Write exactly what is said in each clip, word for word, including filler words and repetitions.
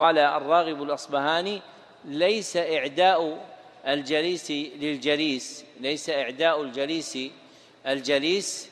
قال الراغب الأصبهاني: ليس إعداء الجليس للجليس ليس إعداء الجليس الجليس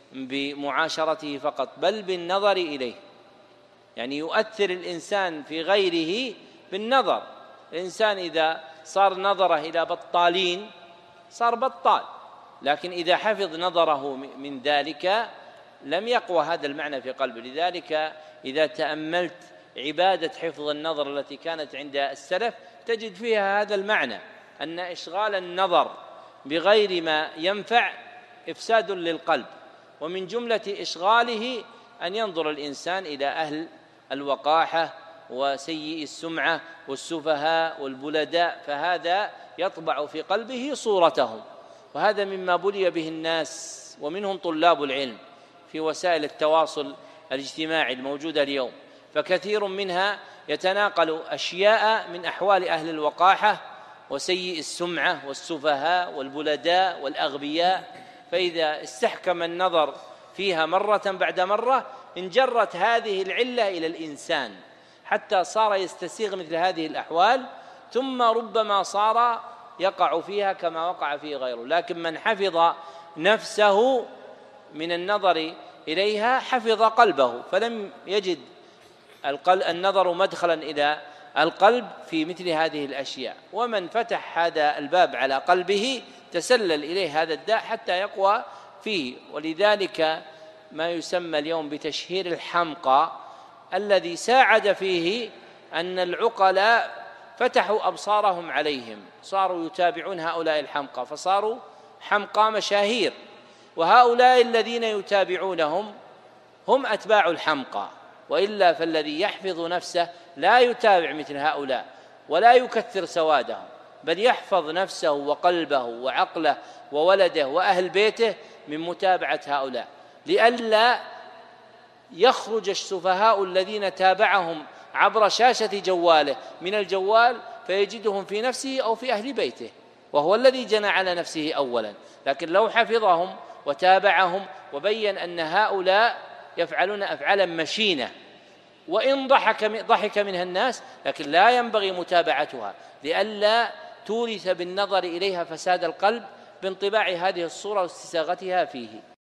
بمعاشرته فقط، بل بالنظر إليه. يعني يؤثر الإنسان في غيره بالنظر. الإنسان إذا صار نظره إلى بطالين صار بطال، لكن إذا حفظ نظره من ذلك لم يقوى هذا المعنى في قلبه. لذلك إذا تأملت عبادة حفظ النظر التي كانت عند السلف تجد فيها هذا المعنى، أن إشغال النظر بغير ما ينفع إفساد للقلب، ومن جملة إشغاله أن ينظر الإنسان إلى أهل الوقاحة وسيء السمعة والسفهاء والبلداء، فهذا يطبع في قلبه صورتهم. وهذا مما بلي به الناس ومنهم طلاب العلم في وسائل التواصل الاجتماعي الموجودة اليوم، فكثير منها يتناقل أشياء من أحوال أهل الوقاحة وسيء السمعة والسفهاء والبلداء والأغبياء، فإذا استحكم النظر فيها مرة بعد مرة انجرت هذه العلة إلى الإنسان حتى صار يستسيغ مثل هذه الأحوال، ثم ربما صار يقع فيها كما وقع فيه غيره. لكن من حفظ نفسه من النظر إليها حفظ قلبه، فلم يجد النظر مدخلا إلى القلب في مثل هذه الأشياء. ومن فتح هذا الباب على قلبه تسلل إليه هذا الداء حتى يقوى فيه. ولذلك ما يسمى اليوم بتشهير الحمقى، الذي ساعد فيه أن العقلاء فتحوا أبصارهم عليهم، صاروا يتابعون هؤلاء الحمقى فصاروا حمقى مشاهير، وهؤلاء الذين يتابعونهم هم أتباع الحمقى. وإلا فالذي يحفظ نفسه لا يتابع مثل هؤلاء ولا يكثر سوادهم، بل يحفظ نفسه وقلبه وعقله وولده وأهل بيته من متابعة هؤلاء، لئلا يخرج السفهاء الذين تابعهم عبر شاشة جواله من الجوال فيجدهم في نفسه أو في أهل بيته، وهو الذي جنى على نفسه أولا. لكن لو حفظهم وتابعهم وبين أن هؤلاء يفعلون أفعالا مشينة وإن ضحك ضحك منها الناس، لكن لا ينبغي متابعتها لئلا تورث بالنظر إليها فساد القلب بانطباع هذه الصورة واستساغتها فيه.